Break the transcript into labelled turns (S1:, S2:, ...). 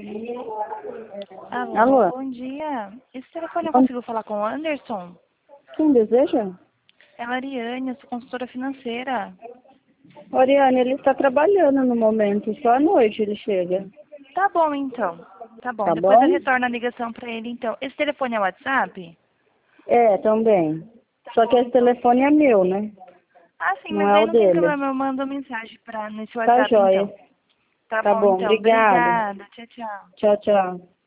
S1: Alô,
S2: Alô?
S1: bom dia. Esse telefone eu consigo falar com o Anderson?
S2: Quem deseja?
S1: É a Ariane, eu sou consultora financeira.
S2: Oriane, ele está trabalhando no momento, só à noite ele chega.
S1: Tá bom, então. Tá bom,
S2: Tá
S1: depois eu
S2: bom?
S1: retorno a ligação pra ele, então. Esse telefone é WhatsApp?
S2: É, também.
S1: Tá
S2: Só que
S1: bom,
S2: esse
S1: então.
S2: telefone é meu, né?
S1: Ah, sim,
S2: Não
S1: mas
S2: é
S1: aí
S2: o
S1: não tem
S2: dele.
S1: problema, eu mando mensagem nesse
S2: Tá
S1: WhatsApp,
S2: joia.
S1: então. Tá
S2: Tá
S1: bom,
S2: bom,
S1: então.
S2: obrigada.
S1: Obrigada. Tchau, tchau.
S2: Tchau, tchau.